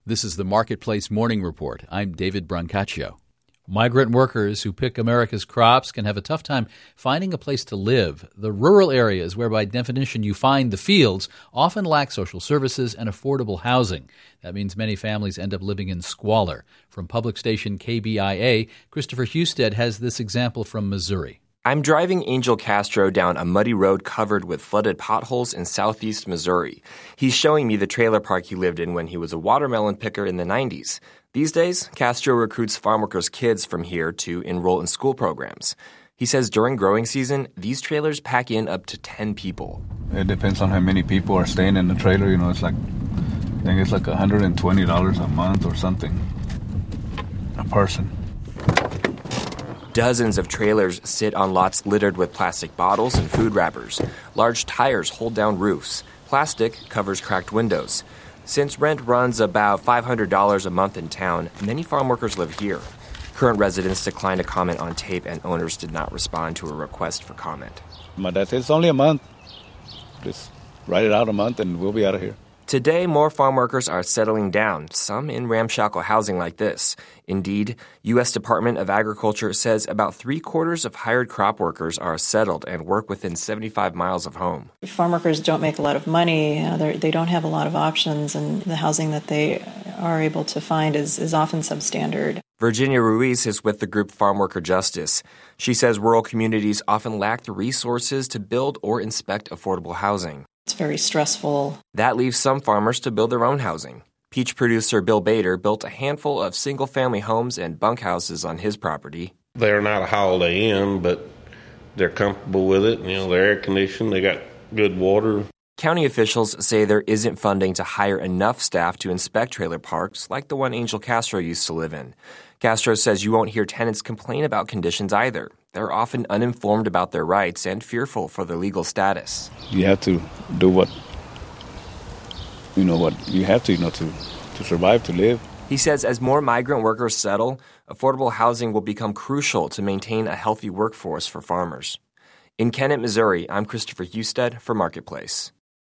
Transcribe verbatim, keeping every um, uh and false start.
This is the Marketplace Morning Report. I'm David Brancaccio. Migrant workers who pick America's crops can have a tough time finding a place to live. The rural areas where by definition you find the fields often lack social services and affordable housing. That means many families end up living in squalor. From public station K B I A, Christopher Husted has this example from Missouri. I'm driving Angel Castro down a muddy road covered with flooded potholes in southeast Missouri. He's showing me the trailer park he lived in when he was a watermelon picker in the nineties. These days, Castro recruits farm workers' kids from here to enroll in school programs. He says during growing season, these trailers pack in up to ten people. It depends on how many people are staying in the trailer. You know, it's like, I think it's like one hundred twenty dollars a month or something, a person. Dozens of trailers sit on lots littered with plastic bottles and food wrappers. Large tires hold down roofs. Plastic covers cracked windows. Since rent runs about five hundred dollars a month in town, many farm workers live here. Current residents declined to comment on tape, and owners did not respond to a request for comment. My dad said, it's only a month. Just write it out a month and we'll be out of here. Today, more farm workers are settling down, some in ramshackle housing like this. Indeed, U S Department of Agriculture says about three-quarters of hired crop workers are settled and work within seventy-five miles of home. Farm workers don't make a lot of money. Uh, they don't have a lot of options, and the housing that they are able to find is, is often substandard. Virginia Ruiz is with the group Farm Worker Justice. She says rural communities often lack the resources to build or inspect affordable housing. It's very stressful. That leaves some farmers to build their own housing. Peach producer Bill Bader built a handful of single-family homes and bunkhouses on his property. They're not a Holiday Inn, but they're comfortable with it. You know, they're air-conditioned, they got good water. County officials say there isn't funding to hire enough staff to inspect trailer parks like the one Angel Castro used to live in. Castro says you won't hear tenants complain about conditions either. They're often uninformed about their rights and fearful for their legal status. You have to do what, you know, what you have to, you know, to, to survive, to live. He says as more migrant workers settle, affordable housing will become crucial to maintain a healthy workforce for farmers. In Kennett, Missouri, I'm Christopher Husted for Marketplace.